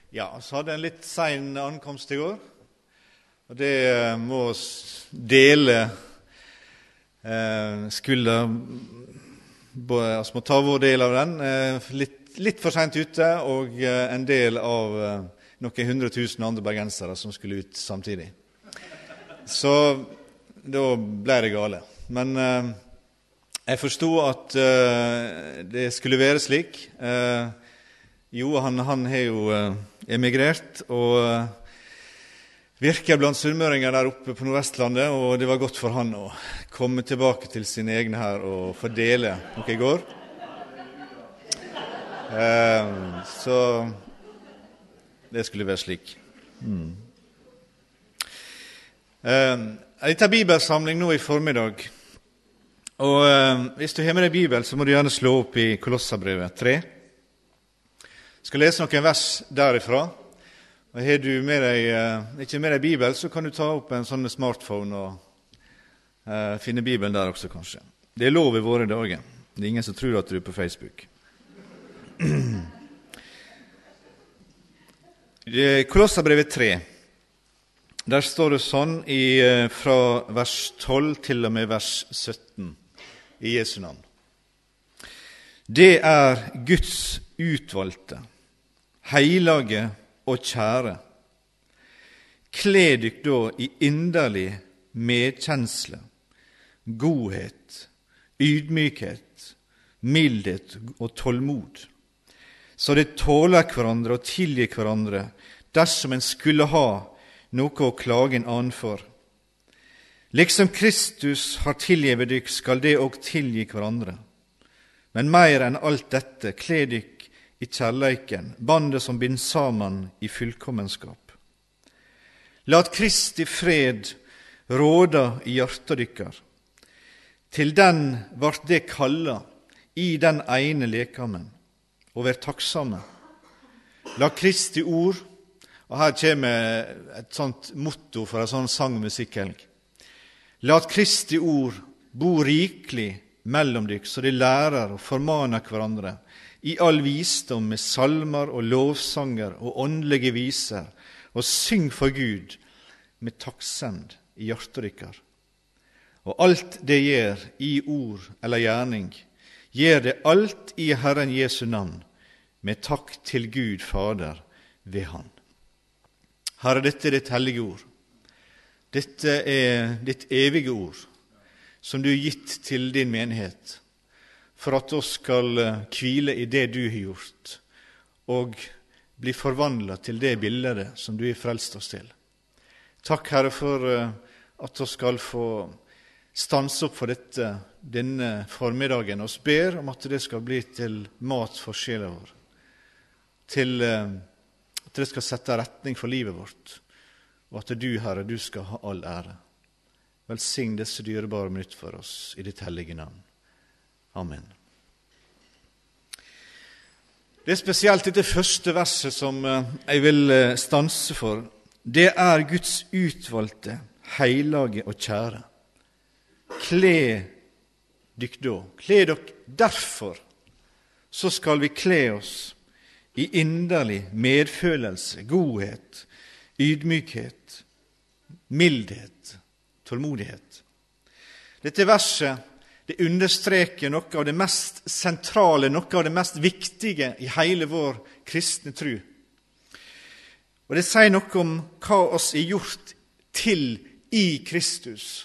Ja, så hadde en litt sen ankomst I går, og det må oss dele skulda, oss må ta vår del av den, litt for sent ute, og en del av noen 100 000 andre bergensere som skulle ut samtidig. Så da ble det gale. Men jeg forstod at det skulle være slik. Jo, han har jo emigrert, og virker blant sunnmøringer der oppe på Nordvestlandet, og det var godt for han å komme tilbake til sine egne her og fordele noe I går. Så det skulle være slik. Jeg tar bibelsamling nå I formiddag, og hvis du har med deg Bibel, så må du gjerne slå opp I Kolossabrevet 3. Jeg skal lese noen vers derifra. Og har du med deg, ikke med deg Bibel, så kan du ta opp en sånn smartphone og finne Bibelen der også, kanskje. Det lov I våre dager. Det ingen som tror at du på Facebook. Kolossabrevet 3. Der står det sånn fra vers 12 til og med vers 17 I Jesu navn. Det Guds utvalgte, heilage og kjære. Kle dykk da I inderlig medkjensle, godhet, ydmykhet, mildhet og tålmod, så det tåler hverandre og tilgir hverandre dersom en skulle ha noe å klage en annen for. Liksom Kristus har tilgivet dykk, skal det også tilgi hverandre. Men mer enn alt dette, kle dykk I kjærleiken, bandet som binder sammen I fullkommenskap. Lat Kristi fred råda I hjertet dykkar. Til den vart det kalla I den ene lekamen, og vær takksomme. La Kristi ord, og her kommer et sånt motto for en sånn sangmusikkelg. Lat Kristi ord bo rikelig mellom dykk, så de lærer og formaner hverandre, I all visdom med salmer og lovsanger og åndelige viser, og syng for Gud med takksend I hjertet dykkar. Og alt det gjør I ord eller gjerning, gjør det alt I Herren Jesu navn, med takk til Gud Fader ved Han. Herre, dette ditt hellige ord. Dette ditt evige ord, som du har gitt til din menighet, for at oss skal hvile I det du har gjort, og bli forvandlet til det bildet som du har frelst oss til. Takk, Herre, for at oss skal få stanse opp for dette denne formiddagen, og ber om at det skal bli til mat for sjela vår, til at det skal sette retning for livet vårt, og at du, Herre, du skal ha all ære. Velsign disse dyrebare minutt for oss I ditt hellige navn. Amen. Det spesielt dette første verset som jeg vil stanse for. Det Guds utvalgte, heilage og kjære. Kle dykk da. Kle dykk derfor. Så skal vi kle oss I inderlig medfølelse, godhet, ydmykhet, mildhet, tålmodighet. Dette verset det understreker noe av det mest sentrale, noe av det mest viktige I hele vår kristne tro. Og det sier noe om hva oss gjort til I Kristus,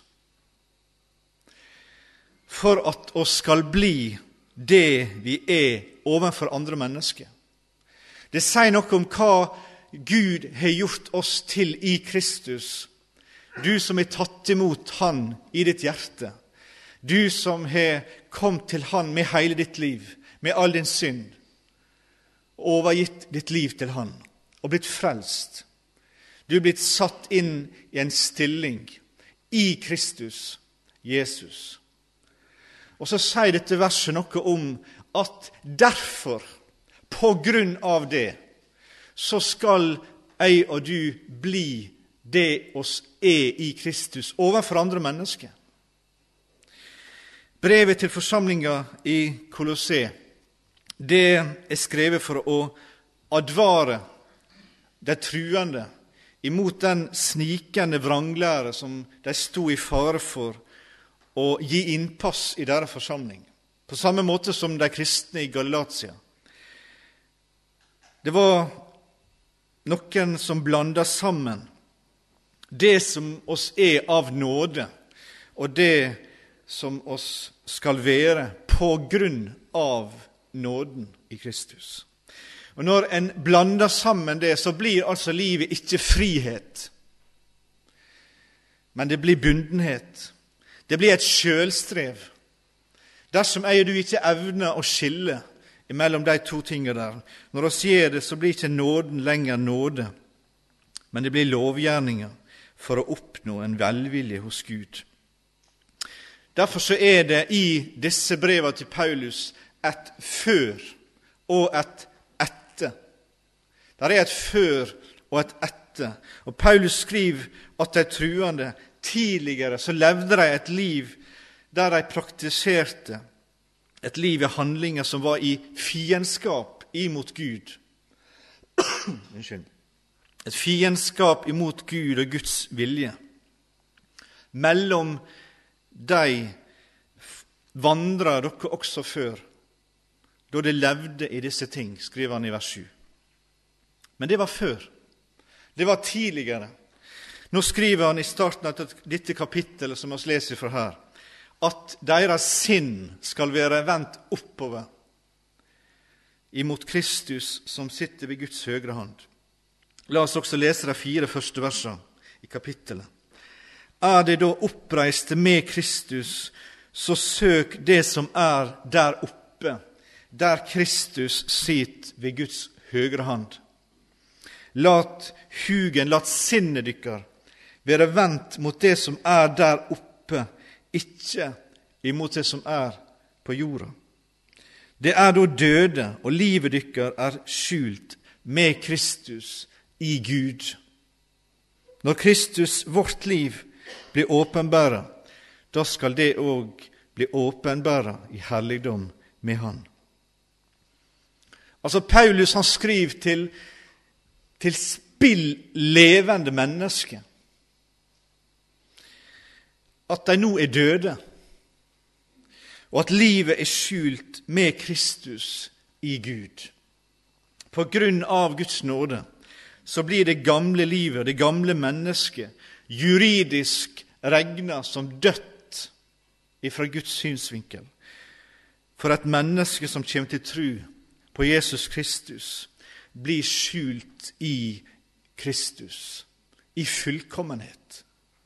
for at oss skal bli det vi overfor andre mennesker. Det sier noe om hva Gud har gjort oss til I Kristus, du som har tatt imot Han I ditt hjerte, du som har kommet til Han med hele ditt liv, med all din synd, og overgitt ditt liv til Han, og blitt frelst. Du er blitt satt inn I en stilling I Kristus, Jesus. Og så sier dette verset noe om at derfor, på grunn av det, så skal jeg og du bli det oss I Kristus overfor andre mennesker. Brevet til forsamlinga I Kolosse, det skrevet for å advare de truende, imot den snikende vranglære som de sto i fare for å gi innpass i deres forsamling. På samme måte som de kristne i Galatia. Det var noen som blandet sammen det som oss av nåde, og det som oss skal være på grunn av nåden i Kristus. Og når en blander sammen det, så blir altså livet ikke frihet, men det blir bundenhet. Det blir et selvstrev. Dersom du ikke evner å skille mellom de to tingene der, når oss gjør det, så blir ikke nåden lenger nåde, men det blir lovgjerninger for å oppnå en velvilje hos Gud. Derfor så det i disse brevene til Paulus et før og et etter. Der et før og et etter. Og Paulus skriver at de truende tidligere så levde de et liv der de praktiserte et liv i handlinger som var i fiendskap imot Gud. Unnskyld. Et fiendskap imot Gud og Guds vilje. Mellom de vandret dere også før, da de levde i disse ting, skriver han i vers 7. Men det var før. Det var tidligere. Nå skriver han i starten av dette kapittelet som vi leser fra her, at deres sinn skal være vendt oppover imot Kristus som sitter ved Guds høyre hand. La oss også lese de 4 første versene i kapittelet. Det da oppreiste med Kristus, så søk det som der oppe, der Kristus sitter ved Guds høyre hand. Lat sinnet dykkar være vendt mot det som der oppe, ikke imot det som på jorda. Det da døde, og livet dykkar skjult med Kristus i Gud. Når Kristus, vårt liv, blir åpenbæret, da skal det også bli åpenbæret i herligdom med han. Altså Paulus han skriver til spill levende mennesker at de nå døde, og at livet skjult med Kristus i Gud. På grunn av Guds nåde så blir det gamle livet, det gamle mennesket, juridisk regnet som dødt ifra Guds synsvinkel. For et menneske som kommer til tro på Jesus Kristus, blir skjult i Kristus, i fullkommenhet.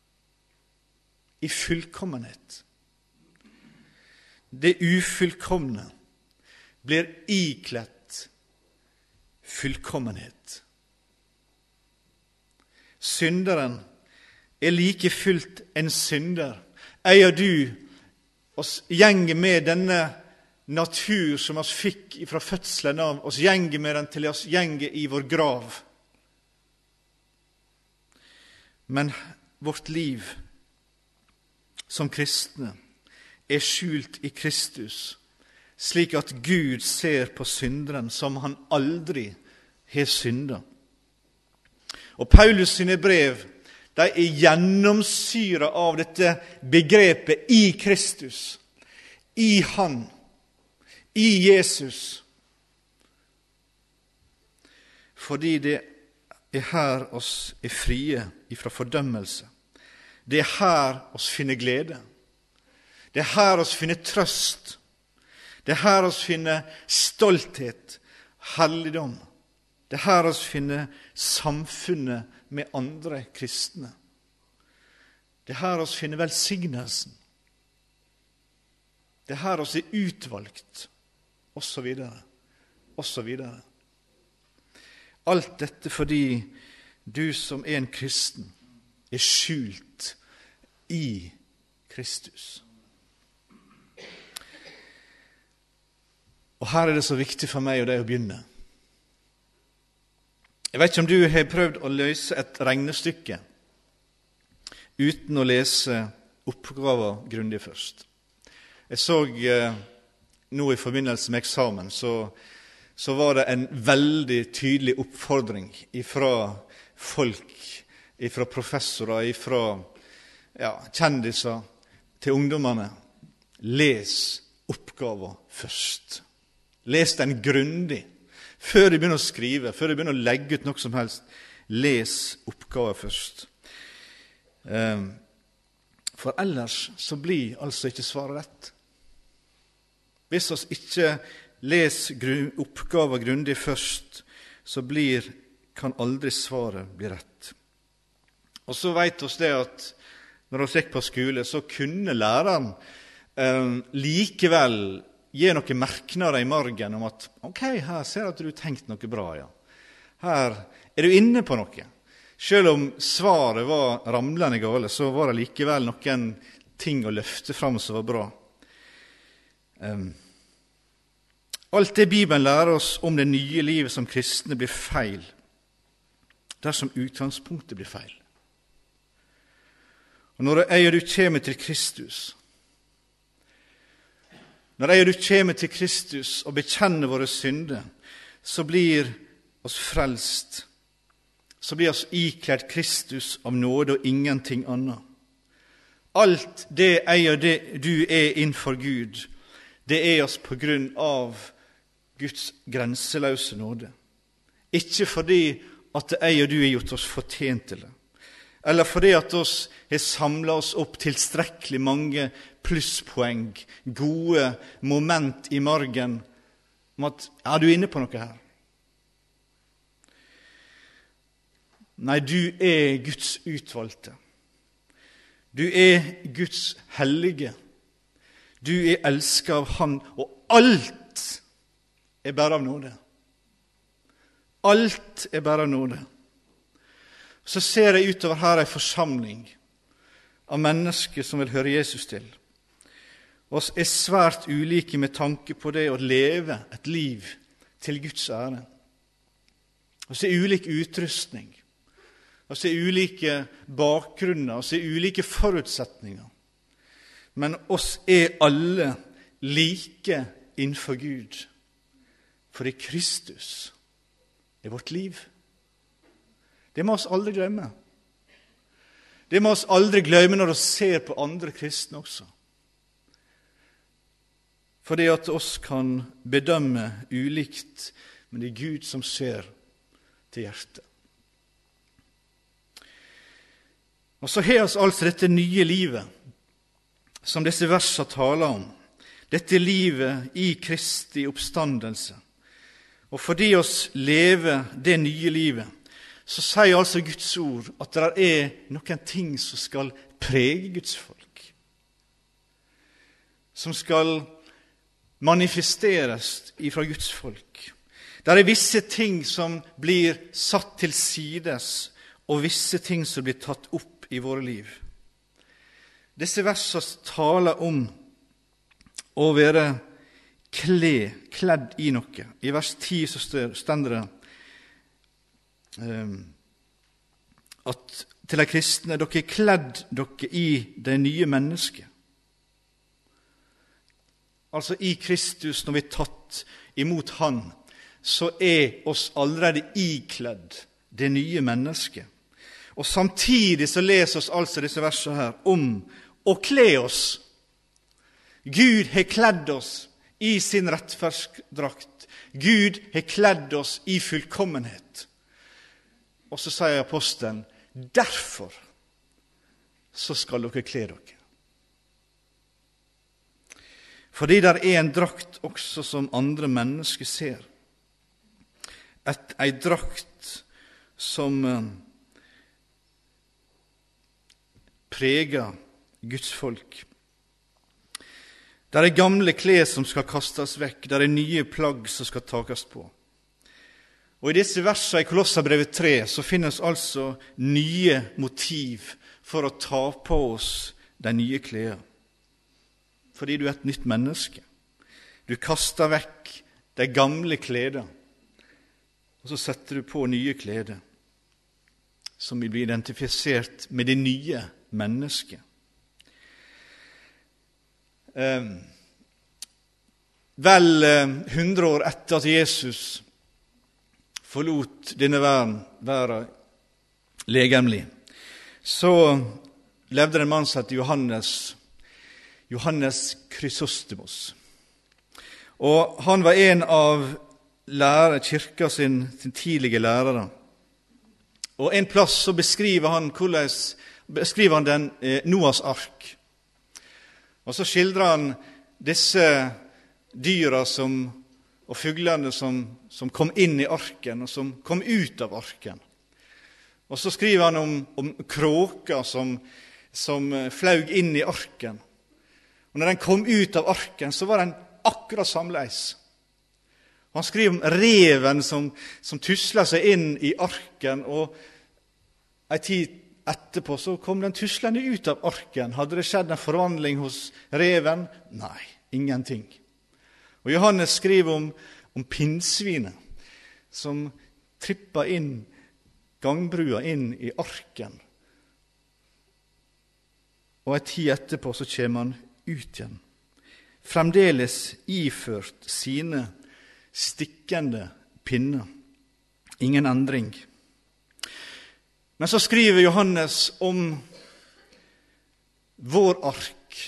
I fullkommenhet. Det ufullkomne blir iklædt fullkommenhet. Synderen like fullt en synder. Jeg og du oss gjenger med denne natur som oss fikk fra fødselen av, oss gjenger med den til oss gjenger i vår grav. Men vårt liv som kristne skjult i Kristus, slik at Gud ser på synderen som han aldri har syndet. Og Paulus sine brev, de gjennomsyret av dette begrepet i Kristus, i han, i Jesus. Fordi det her oss frie ifra fordømmelse. Det her oss finner glede. Det her oss finner trøst. Det her oss finner stolthet, helligdom. Det her oss finner samfunnet med andre kristne. Det her oss finner velsignelsen. Det her oss utvalgt, og så videre, og så videre. Alt dette fordi du som en kristen skjult i Kristus. Og her det så viktig for meg og deg å begynne. Jeg vet ikke om du har prøvd å løse et regnestykke uten å lese oppgaven grundig først. Jeg så nå i forbindelse med eksamen, så så var det en veldig tydelig oppfordring ifra folk, ifra professorer, ifra kjendiser til ungdommene. Les oppgaven først. Les den grundig. Før de begynner å skrive, før de begynner å legge ut noe som helst, les oppgaven først. For ellers så blir altså ikke svaret rett. Hvis vi ikke leser oppgaven grundig først, så kan aldri svaret bli rett. Og så vet vi det at når vi gikk på skole, så kunne læreren likevel gi noen merknader i margen om at ok, her ser jeg at du har tenkt noe bra, ja. Her du inne på noe. Selv om svaret var ramlende gale, så var det likevel noen ting å løfte fram som var bra. Alt det Bibelen lærer oss om det nye livet som kristne blir feil, dersom utgangspunktet blir feil. Og når jeg og du kommer til Kristus, og bekjenner våre synder, så blir oss frelst. Så blir oss ikledd Kristus av nåde og ingenting annet. Alt det jeg og det du innenfor Gud, det oss på grunn av Guds grenseløse nåde. Ikke fordi at jeg og du har gjort oss fortjent til det, eller fordi at oss har samlet oss opp tilstrekkelig mange plusspoeng, gode moment i margen, om at, du inne på noe her. Nei, du Guds utvalgte. Du Guds hellige. Du elsket av Han, og alt bare av nåde. Alt bare av nåde. Så ser jeg utover her en forsamling av mennesker som vil høre Jesus til. Og svært ulike med tanke på det å leve et liv til Guds ære. Og så ulik utrustning. Og så ulike bakgrunner, og så ulike forutsetninger. Men oss alle like innenfor Gud. For Kristus vårt liv. Det må oss aldri glemme. Det må oss aldri glemme når vi ser på andre kristne også. Fordi at oss kan bedømme ulikt, men det Gud som ser til hjertet. Og så har oss altså dette nye livet, som disse versene taler om. Dette livet i Kristi oppstandelse. Og fordi oss lever det nye livet, så sier altså Guds ord at det noen ting som skal prege Guds folk. Som skal manifesteres ifra Guds folk. Det visse ting som blir satt til sides, og visse ting som blir tatt opp i våre liv. Disse versene taler om å være kledd i noe. I vers 10 så stender det at til de kristne, dere kledd dere i det nye mennesket. Altså i Kristus, når vi tatt imot Han, så oss allerede ikledd det nye mennesket. Og samtidig så leser oss altså disse versene her om å kle oss. Gud har kledd oss i sin rettferdsdrakt. Gud har kledd oss i fullkommenhet. Og så sier apostelen, derfor så skal dere kle dere. Fordi det en drakt også som andre mennesker ser. En drakt som preger Guds folk. Det gamle klær som skal kastes vekk, det nye plagg som skal takes på. Og i disse versene i Kolosserbrevet 3 så finnes altså nye motiv for å ta på oss de nye klær. Fordi du et nytt menneske. Du kaster vekk de gamle klær, og så setter du på nye klær, som vil bli identifisert med det nye mennesket. vel 100 år etter at Jesus forlot denne verden legemlig, så levde det en mann som het Johannes Chrysostomos. Og han var en av kirka sin tidlige lærere. Og en plass så beskriver han den Noas ark. Og så skildrer han disse dyra og fuglene som kom inn i arken, og som kom ut av arken. Og så skriver han om kråka som flaug inn i arken. Og når den kom ut av arken, så var den akkurat samleis. Han skriver om reven som tusla seg inn i arken, og en tid etterpå så kom den tuslende ut av arken. Hadde det skjedd en forvandling hos reven? Nei, ingenting. Og Johannes skriver om pinnsvinet som trippa inn gangbrua inn i arken. Og en tid etterpå så kommer han ut igjen, fremdeles iført sine stikkende pinner. Ingen endring. Men så skriver Johannes om vår ark,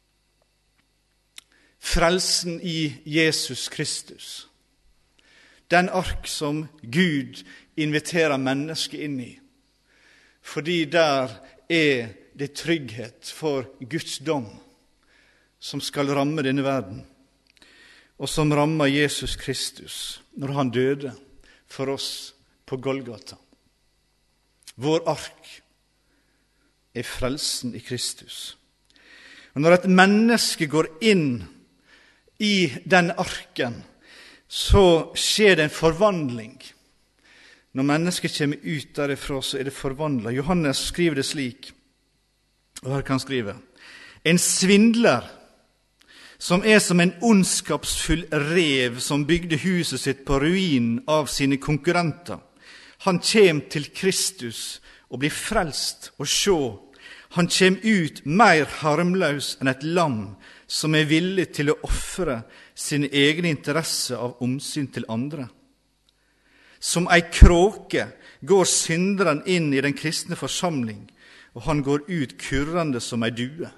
frelsen i Jesus Kristus. Den ark som Gud inviterer mennesket inn i, fordi der er det trygghet for Guds dom, som skal ramme denne verden, og som rammer Jesus Kristus når han døde for oss på Golgata. Vår ark er frelsen i Kristus. Og når et menneske går inn i den arken, så skjer det en forvandling. Når mennesket kommer ut derifra, så er det forvandlet. Johannes skriver det slik, og her kan han skrive: en svindler som er som en ondskapsfull rev som bygde huset sitt på ruinen av sine konkurrenter. Han kjem til Kristus og blir frelst, og sjå, han kjem ut mer harmløs enn et lam som er villig til å offre sine egne interesser av omsyn til andre. Som ei kråke går synderen inn i den kristne forsamling, og han går ut kurrende som ei due.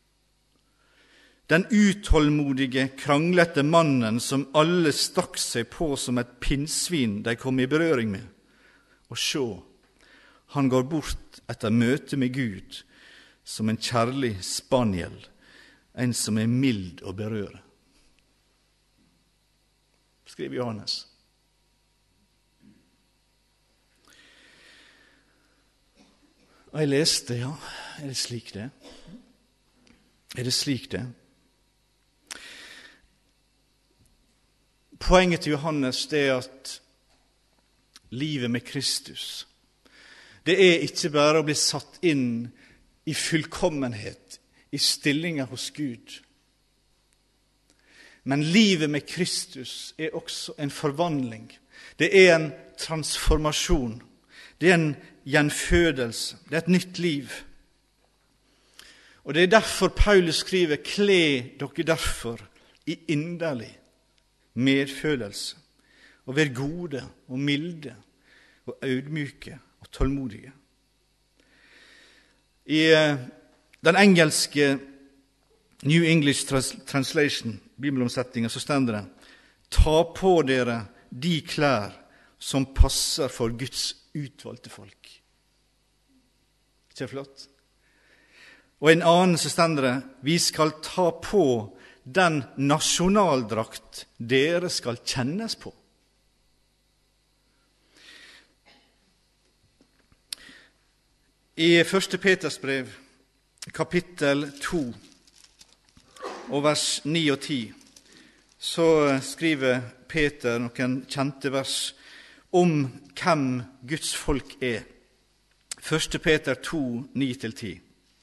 Den utålmodige, kranglete mannen som alle stakk seg på som et pinnsvin de kom i berøring med. Og sjå, han går bort etter møte med Gud som en kjærlig spaniel, en som er mild å berøre. Skriver Johannes. Og jeg leste, ja, er det slik det? Er det slik det? Poenget til Johannes det er at livet med Kristus, det er ikke bare å bli satt inn i fullkommenhet, i stillinger hos Gud. Men livet med Kristus er også en forvandling. Det er en transformasjon. Det er en gjenfødelse. Det er et nytt liv. Og det er derfor Paulus skriver: kle dere derfor i inderlig medfølelse, og vær gode og milde og audmyke og tålmodige. I den engelske New English Translation, bibelomsetningen, så stender det: ta på dere de klær som passer for Guds utvalgte folk. Ikke flott? Og en annen så stender det: vi skal ta på den nasjonaldrakt dere skal kjennes på. I 1. Peters brev, kapittel 2, og vers 9 og 10, så skriver Peter noen kjente vers om hvem Guds folk er. 1. Peter 2, 9-10.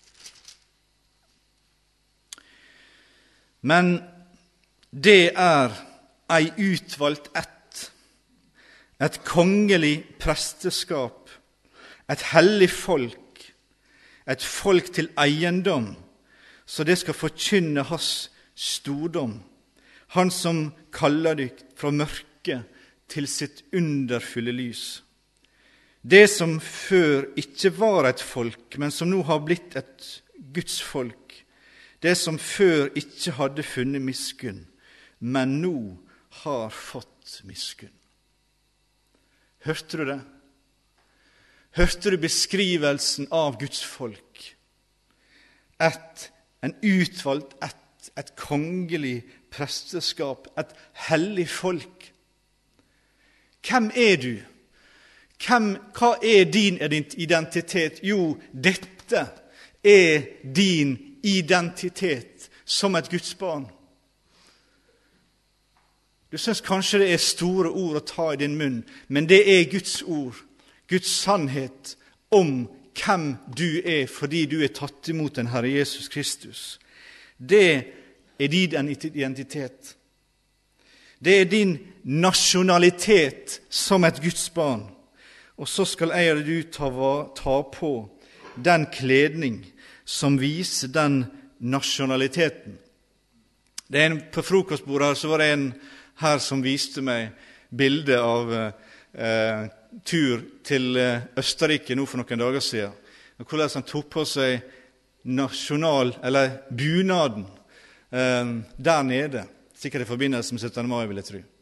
Men det er ei utvalgt ett, et kongelig presteskap, et hellig folk, et folk til eiendom, så det skal forkynne hans stordom. Han som kaller dykk fra mørke til sitt underfulle lys. Det som før ikke var et folk, men som nå har blitt et Guds folk. Det som før ikke hadde funnet miskunn, men nå har fått miskunn. Hørte du det? Hørte du beskrivelsen av Guds folk? En utvalgt, et kongelig presteskap, et hellig folk. Hvem er du? Hva er din identitet? Jo, dette er din identitet som et Guds barn. Du synes kanskje det er store ord å ta i din munn, men det er Guds ord, Guds sannhet om hvem du er fordi du er tatt imot den Herre Jesus Kristus. Det er din identitet. Det er din nasjonalitet som et Guds barn. Og så skal jeg og du ta på den kledning som viser den nasjonaliteten. På frokostbordet så var det en her som viste meg bilde av tur til Østerrike nå for noen dager siden. Og hvordan han tok på seg bunaden der nede. Sikkert i forbindelse med 17. mai, vil jeg tro.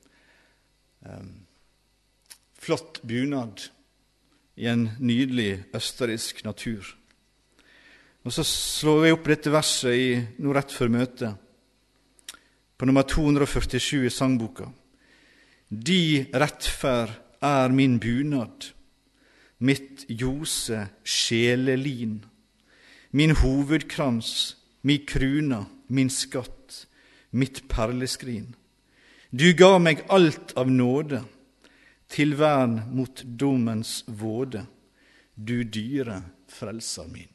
Flott bunad i en nydelig østerriksk natur. Og så slår vi opp dette verset nå rett før møtet, på nummer 247 i sangboka. «Di rettferd er min bunad, mitt ljose sjelelin, min hovedkrans, min kruna, min skatt, mitt perleskrin. Du ga meg alt av nåde, til vern mot dommens våde, du dyre frelser min.»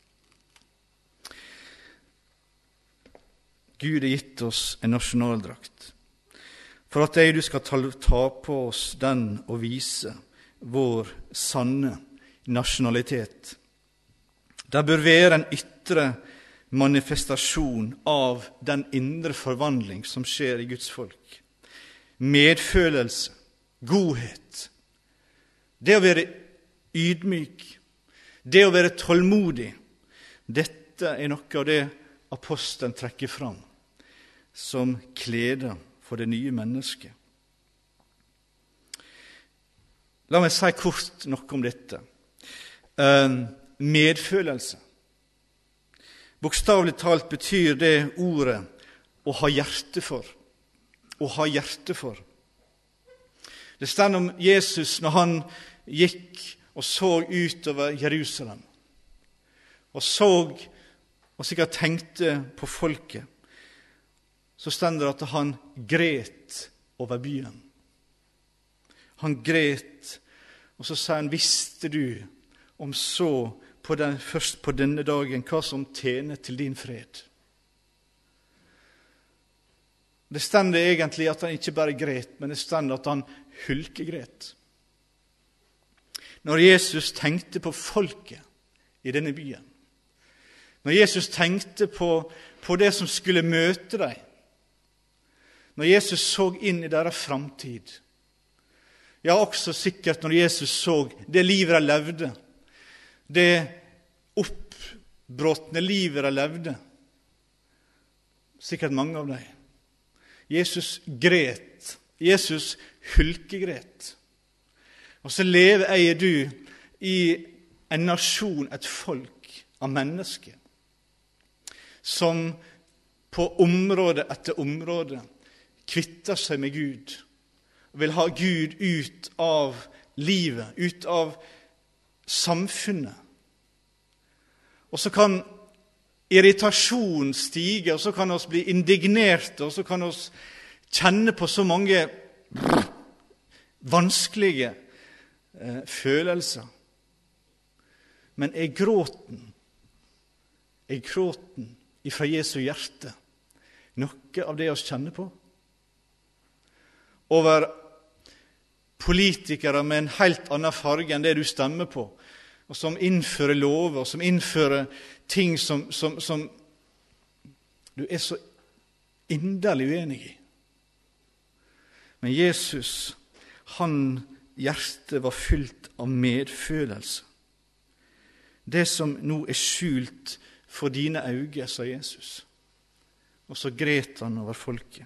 Gud har gitt oss en nasjonaldrakt, for at du skal ta på oss den og vise vår sanne nasjonalitet. Det bør være en ytre manifestasjon av den indre forvandling som skjer i Guds folk. Medfølelse, godhet, det å være ydmyk, det å være tålmodig, dette er noe av det apostelen trekker fram som kleder for det nye mennesket. La meg si kort noe om dette. Medfølelse. Bokstavelig talt betyr det ordet å ha hjerte for. Å ha hjerte for. Det står om Jesus når han gikk og så utover Jerusalem, og sikkert tenkte på folket, så står det at han gret over byen. Han gret, og så sier han, visste du om så først på denne dagen hva som tjener til din fred? Det står egentlig at han ikke bare gret, men det står at han hulkegret. Når Jesus tenkte på folket i denne byen, når Jesus tenkte på det som skulle møte dem, når Jesus så inn i deres framtid, ja, også sikkert når Jesus så det livet de levde, det oppbråtne livet de levde, sikkert mange av dem. Jesus gret, Jesus hulkegret. Og så lever jeg og du i en nasjon, et folk av mennesker, som på område etter område kvitter seg med Gud, og vil ha Gud ut av livet, ut av samfunnet. Og så kan irritasjon stige, og så kan vi bli indignerte, og så kan vi kjenne på så mange vanskelige følelser. Men er gråten ifra Jesu hjerte noe av det vi kjenner på? Over politikere med en helt annen farge enn det du stemmer på, og som innfører lover, og som innfører ting som du er så inderlig uenig i. Men Jesus, hjertet var fylt av medfølelse. Det som nå skjult for dine øyne, sa Jesus. Og så gret han over folket.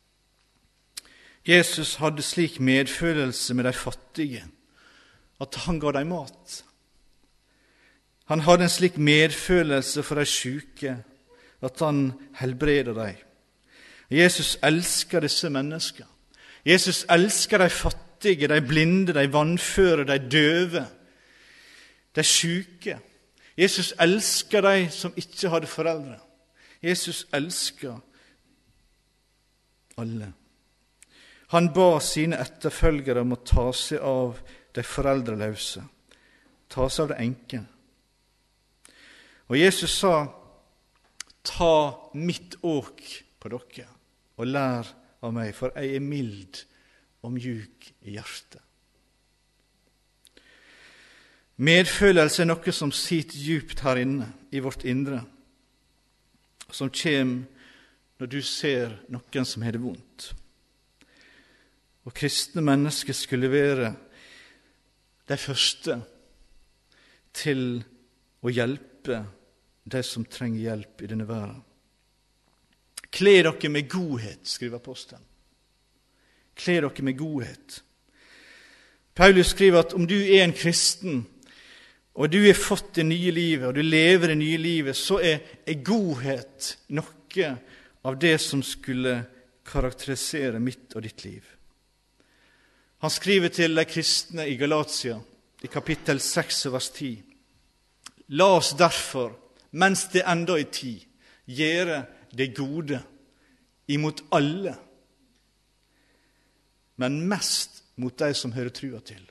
Jesus hadde slik medfølelse med de fattige, at han ga dem mat. Han hadde en slik medfølelse for de syke, at han helbreder dem. Jesus elsker disse mennesker. Jesus elsker de fattige, de blinde, de vannføre, de døve, de syke. Jesus elsker de som ikke hadde foreldre. Jesus elsker alle. Han ba sine etterfølgere om å ta seg av de foreldreløse, ta seg av de enkene. Og Jesus sa, ta mitt åk på dere, og lær av meg, for jeg mild og mjuk i hjertet. Medfølelse noe som sitter djupt her inne, i vårt indre, som kommer når du ser noen som har det vondt. Og kristne mennesker skulle være de første til å hjelpe de som trenger hjelp i denne verden. Kle dere med godhet, skriver apostelen. Kle dere med godhet. Paulus skriver at om du er en kristen, og du har fått det nye livet, og du lever det nye livet, så er godhet noe av det som skulle karakterisere mitt og ditt liv. Han skriver til de kristne i Galatia, i kapittel 6, vers 10. La oss derfor, mens det enda er tid, gjøre det gode imot alle, men mest mot de som hører trua til.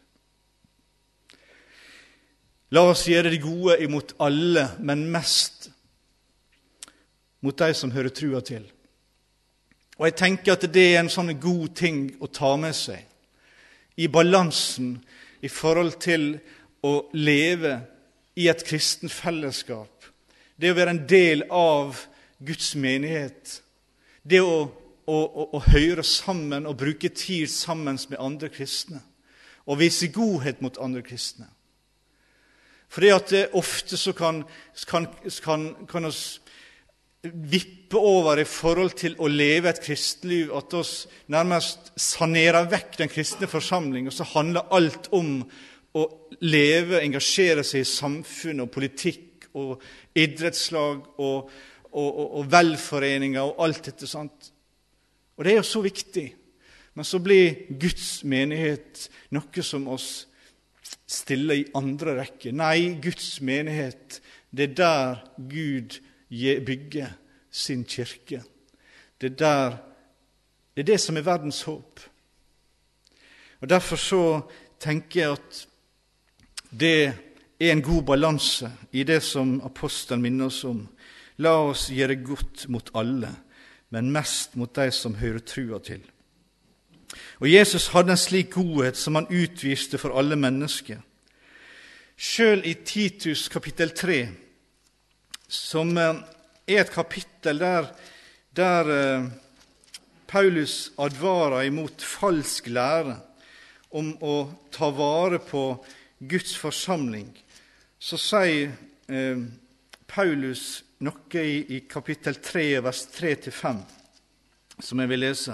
La oss gjøre det gode imot alle, men mest mot de som hører trua til. Og jeg tenker at det er en sånn god ting å ta med seg, i balansen i forhold til å leve i et kristen fellesskap. Det å være en del av Guds menighet. Det å høre sammen og bruke tid sammen med andre kristne. Og vise godhet mot andre kristne. Fordi at det ofte så kan oss vippe over i forhold til å leve et kristenliv, at oss nærmest sanerer vekk den kristne forsamling, og så handler alt om å leve, engasjere seg i samfunn og politikk og idrettslag og velforeninger og alt dette, sant? Og det er jo så viktig, men så blir Guds menighet noe som oss stille i andre rekke. Nei, Guds menighet, det er der Gud bygger sin kirke. Det er det som er verdens håp. Og derfor så tenker jeg at det er en god balanse i det som apostelen minner oss om. La oss gjøre godt mot alle, men mest mot de som hører trua til. Og Jesus hadde en slik godhet som han utviste for alle mennesker. Selv i Titus kapittel 3, som er et kapittel der Paulus advarer imot falsk lære om å ta vare på Guds forsamling, så sier Paulus noe i kapittel 3, vers 3-5, som jeg vil lese.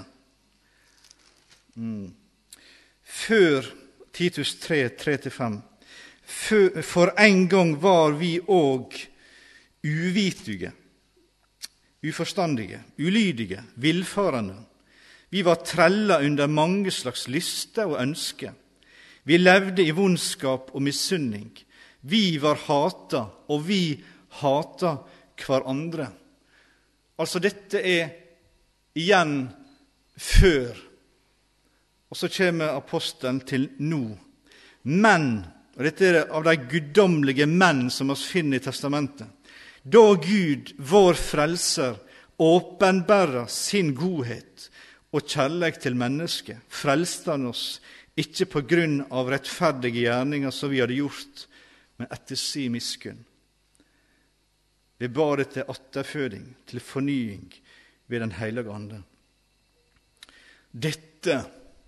Før Titus 3, 3-5. For en gang var vi òg uvitige, uforstandige, ulydige, villfarende. Vi var treller under mange slags lyster og ønsker. Vi levde i vondskap og misunning. Vi var hata, og vi hata hverandre. Altså dette er igjen før. Og så kommer apostelen til nå. Men, og dette er av de guddommelige menn som vi finner i testamentet, da Gud, vår frelser, åpenbærer sin godhet og kjærlighet til mennesket, frelste han oss ikke på grunn av rettferdige gjerninger som vi hadde gjort, men etter sin miskunn. Vi bar det til atterføding, til fornying ved den hellige ande. Dette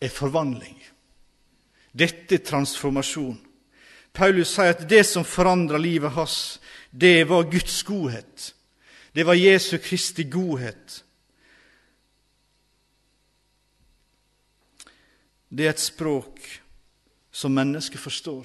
forvandling. Dette transformasjon. Paulus sier at det som forandrer livet hans, det var Guds godhet. Det var Jesu Kristi godhet. Det et språk som mennesket forstår.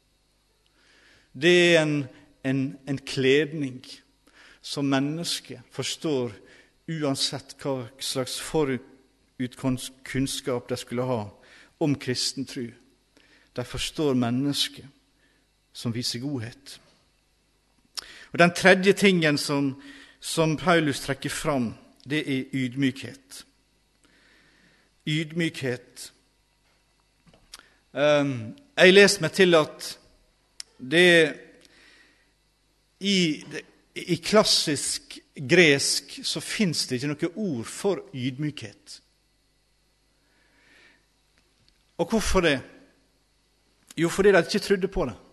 Det en kledning som mennesket forstår uansett hva slags forutkunnskap de skulle ha om kristen tro. De forstår mennesket som viser godhet. Og den tredje tingen som Paulus trekker fram, det ydmykhet. Ydmykhet. Jeg leser meg til at i klassisk gresk så finnes det ikke noe ord for ydmykhet. Og hvorfor det? Jo, fordi de ikke trodde på det.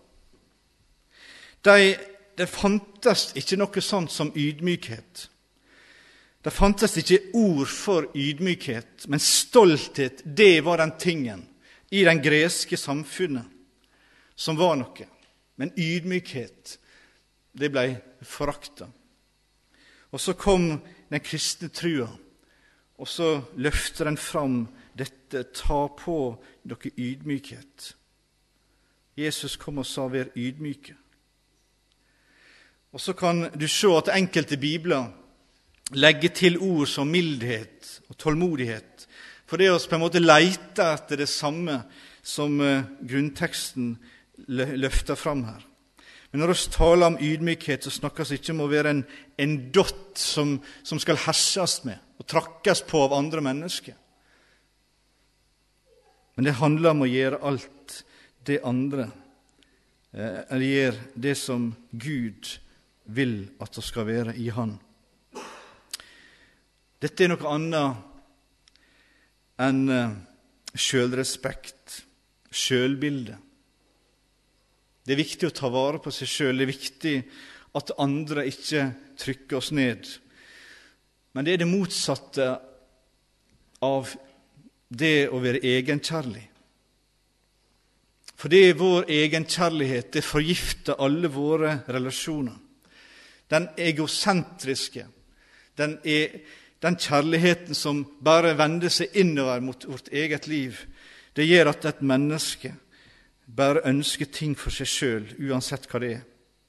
Det fantes ikke noe sånt som ydmykhet. Det fantes ikke ord for ydmykhet, men stolthet, det var den tingen i den greske samfunnet som var noe. Men ydmykhet, det ble foraktet. Og så kom den kristne trua, og så løfter den fram dette, ta på dere ydmykhet. Jesus kom og sa, vær ydmyke. Og så kan du se at enkelte bibler legger til ord som mildhet og tålmodighet, for det er oss på en måte leite etter det samme som grunnteksten løfter fram her. Men når vi taler om ydmykhet, så snakkes det ikke om å være en dott som skal herses med og trakkes på av andre mennesker. Men det handler om å gjøre alt det andre, eller gjøre det som Gud vil at det skal være i Han. Dette er noe annet enn selvrespekt, selvbilde. Det er viktig å ta vare på seg selv, det er viktig at andre ikke trykker oss ned. Men det er det motsatte av det å være egenkjærlig. For det er vår egenkjærlighet, det forgifter alle våre relasjoner. Den egosentriske, den kjærligheten som bare vender seg innover mot vårt eget liv, det gjør at et menneske bare ønsker ting for seg selv, uansett hva det er.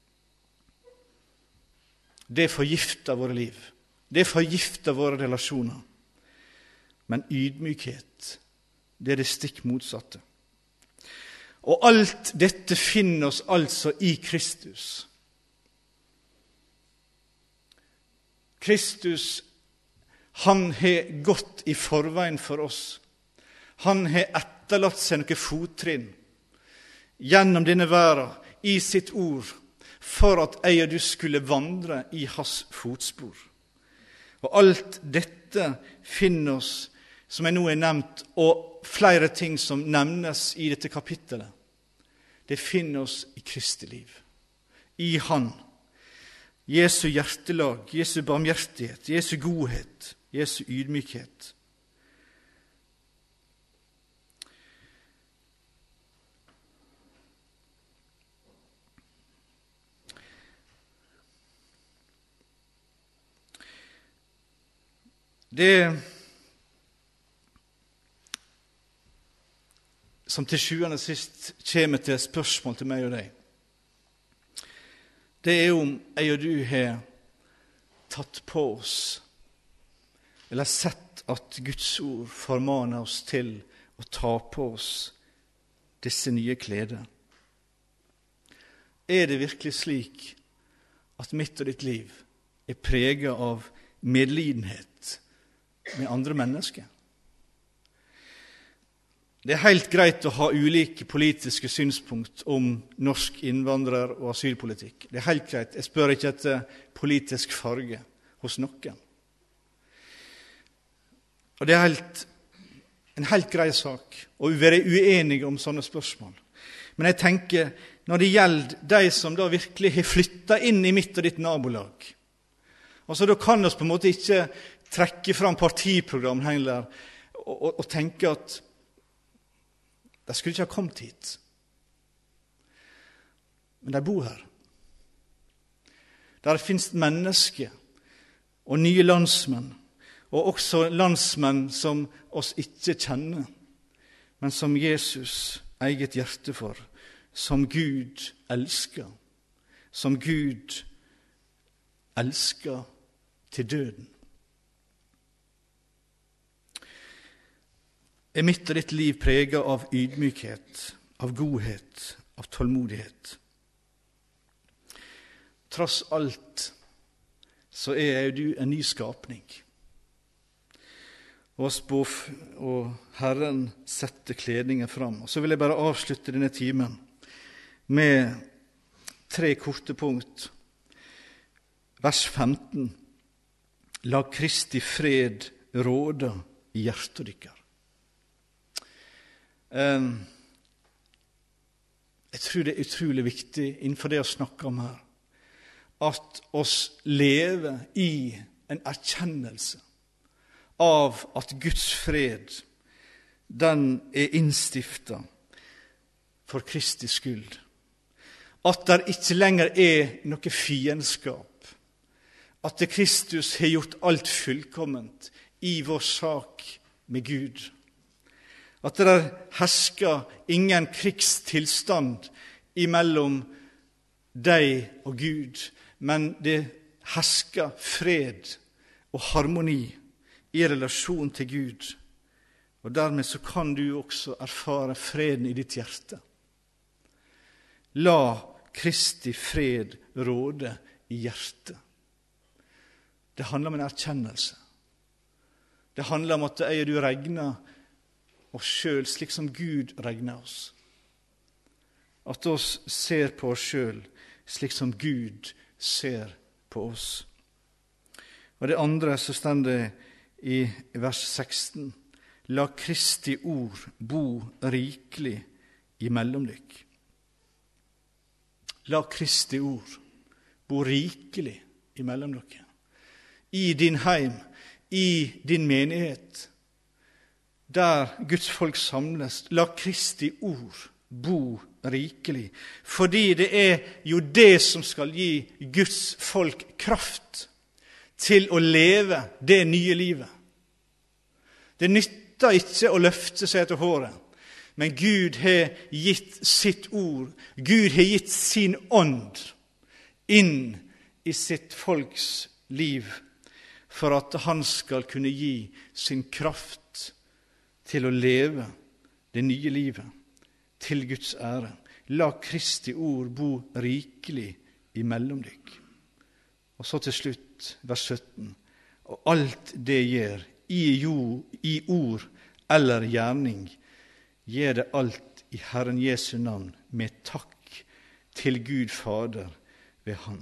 Det forgifter våre liv. Det forgifter våre relasjoner. Men ydmykhet, det er det stikk motsatte. Og alt dette finner oss altså i Kristus. Kristus, han har gått i forveien for oss. Han har etterlatt seg noen fottrinn gjennom denne verden, i sitt ord, for at jeg og du skulle vandre i hans fotspor. Og alt dette finner oss, som jeg nå har nevnt, og flere ting som nevnes i dette kapittelet, det finner oss i Kristi liv, i Han. Jesu hjertelag, Jesu barmhjertighet, Jesu godhet, Jesu ydmykhet. Det som til sjuende og sist kommer til et spørsmål til meg og deg, det er om jeg og du har tatt på oss, eller sett at Guds ord formaner oss til å ta på oss disse nye kleder. Er det virkelig slik at mitt og ditt liv er preget av medlidenhet med andre mennesker? Det er helt greit å ha ulike politiske synspunkt om norsk innvandrer- og asylpolitikk. Det er helt greit. Jeg spør ikke etter politisk farge hos noen. Og det er en helt grei sak å være uenige om sånne spørsmål. Men jeg tenker, når det gjelder de som da virkelig har flyttet inn i mitt og ditt nabolag, altså da kan vi på en måte ikke trekke fram partiprogram heller og tenke at De skulle ikke ha kommet hit. Men de bor her. Der finnes mennesker og nye landsmenn, og også landsmenn som oss ikke kjenner, men som Jesus eget hjerte for, som Gud elsker, som Gud elsker til døden. Mitt og ditt liv preget av ydmykhet, av godhet, av tålmodighet? Tross alt så du en ny skapning. Og Herren setter kledningen fram. Og så vil jeg bare avslutte denne timen med 3 korte punkt. Vers 15. La Kristi fred råde i hjertet dykker. Jeg tror det utrolig viktig innenfor det å snakke om her, at oss lever i en erkjennelse av at Guds fred, den innstiftet for Kristi skyld. At det ikke lenger noe fiendskap. At Kristus har gjort alt fullkomment i vår sak med Gud. At det hersker ingen krigstilstand imellom deg og Gud, men det hersker fred og harmoni i relasjon til Gud. Og dermed så kan du også erfare freden i ditt hjerte. La Kristi fred råde i hjertet. Det handler om en erkjennelse. Det handler om at jeg og du regner oss selv slik som Gud regner oss. At oss ser på oss selv slik som Gud ser på oss. Og det andre så står det i vers 16. La Kristi ord bo rikelig imellom dykk. La Kristi ord bo rikelig imellom dere. I din heim, i din menighet, der Guds folk samles, la Kristi ord bo rikelig. Fordi det jo det som skal gi Guds folk kraft til å leve det nye livet. Det nytter ikke å løfte seg etter håret, men Gud har gitt sitt ord, Gud har gitt sin ånd inn i sitt folks liv, for at han skal kunne gi sin kraft til å leve det nye livet, til Guds ære. La Kristi ord bo rikelig imellom dykk. Og så til slutt, vers 17. Og alt det gjør, i ord eller gjerning, gjør det alt i Herren Jesu navn, med takk til Gud Fader ved Han.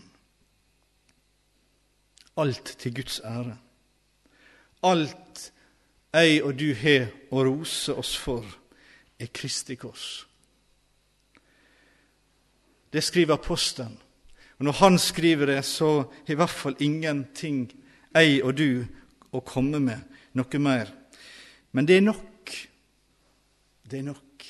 Alt til Guds ære. Alt jeg og du har å rose oss for, Kristi kors. Det skriver apostelen. Og når han skriver det, så i hvert fall ingenting jeg og du å komme med noe mer. Men det nok. Det nok.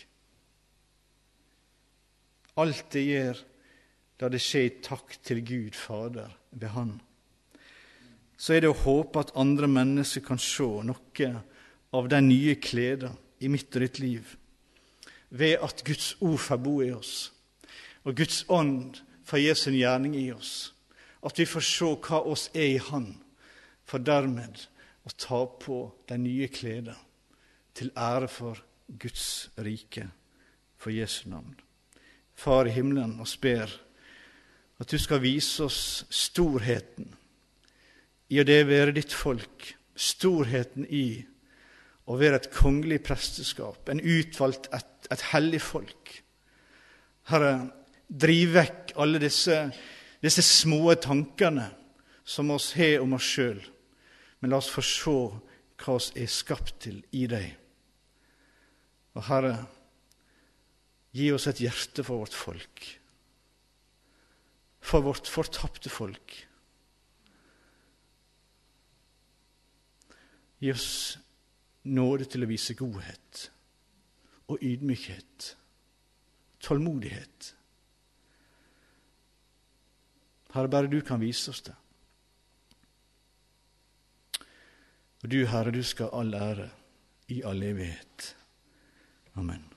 Alt det gjør, da det skjer takk til Gud Fader ved Han. Så det å håpe at andre mennesker kan se noe av de nye kleder i mitt og ditt liv, ved at Guds ord får bo i oss, og Guds ånd får gjøre sin gjerning i oss, at vi får se hva oss i Han, for dermed å ta på de nye kleder, til ære for Guds rike, for Jesu navn. Far i himmelen, oss ber at du skal vise oss storheten i å det være ditt folk, storheten i å være et kongelig presteskap, en utvalgt, et hellig folk. Herre, driv vekk alle disse små tankene som oss har om oss selv, men la oss få se hva oss skapt til i deg. Og Herre, gi oss et hjerte for vårt folk, for vårt fortapte folk. Gi oss nåde til å vise godhet og ydmykhet, tålmodighet. Herre, bare du kan vise oss det. Og du, Herre, du skal ha all ære i all evighet. Amen.